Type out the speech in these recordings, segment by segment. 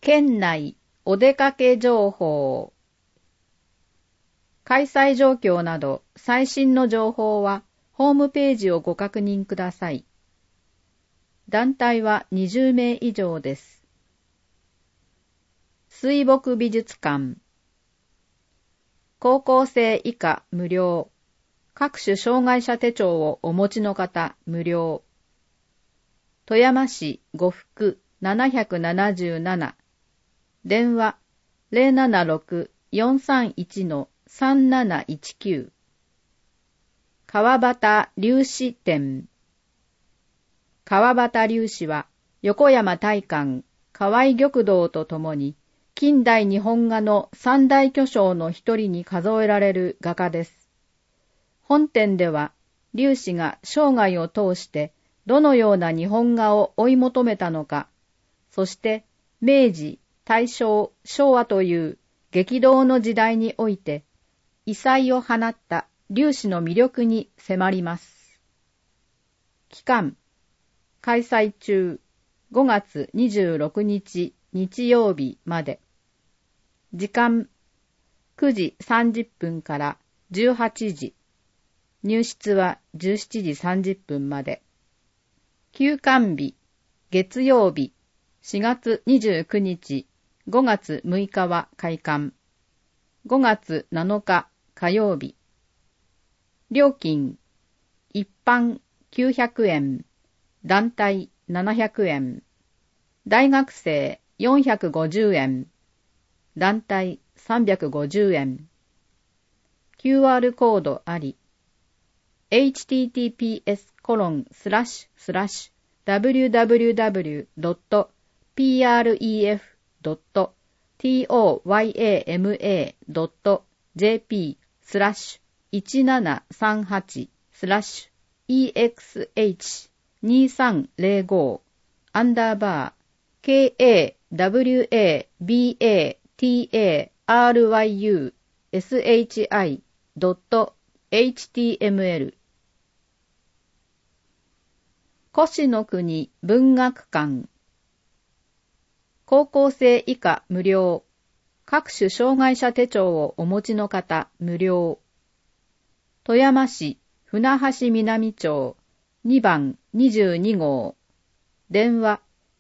県内お出かけ情報。開催状況など最新の情報はホームページをご確認ください。団体は20名以上です。水墨美術館。高校生以下無料。各種障害者手帳をお持ちの方無料。富山市呉服777。電話 076-431-3719。川端粒子展。川端粒子は横山大観、河合玉堂とともに近代日本画の三大巨匠の一人に数えられる画家です。本展では粒子が生涯を通してどのような日本画を追い求めたのか、そして明治、大正、昭和という激動の時代において異彩を放った粒子の魅力に迫ります。期間開催中5月26日日曜日まで。時間9時30分から18時。入室は17時30分まで。休館日月曜日4月29日5月6日は開館。5月7日火曜日。料金一般900円、団体700円、大学生450円、団体350円。QR コードあり。https://www.pref.twyama.jp/EXH2305_WASHI.html 越の国文学館。高校生以下無料。各種障害者手帳をお持ちの方無料。富山市船橋南町2番22号。電話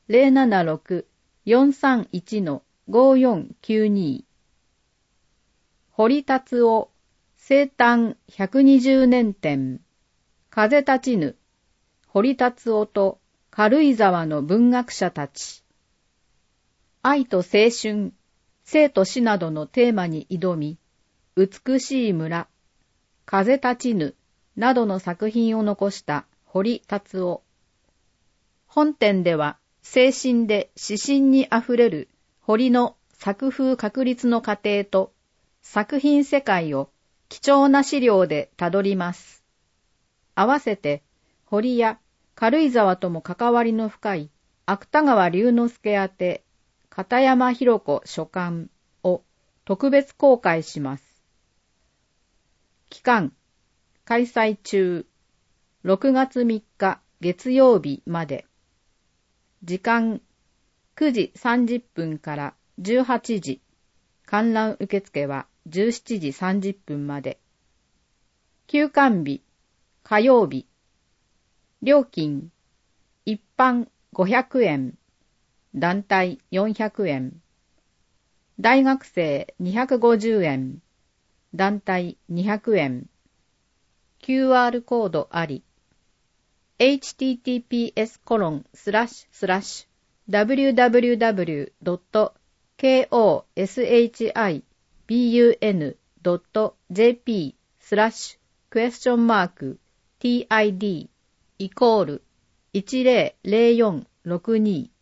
076-431-5492。堀達夫生誕120年展。風立ちぬ。堀達夫と軽井沢の文学者たち。愛と青春、生と死などのテーマに挑み、美しい村、風立ちぬなどの作品を残した堀達夫。本展では精神で詩心にあふれる堀の作風確立の過程と作品世界を貴重な資料でたどります。合わせて堀や軽井沢とも関わりの深い芥川龍之介宛て片山弘子書簡を特別公開します。期間開催中6月3日月曜日まで。時間9時30分から18時。観覧受付は17時30分まで。休館日火曜日。料金一般500円、団体400円、大学生250円、団体200円。QR コードあり。https://www.koshibun.jp/?TID=100462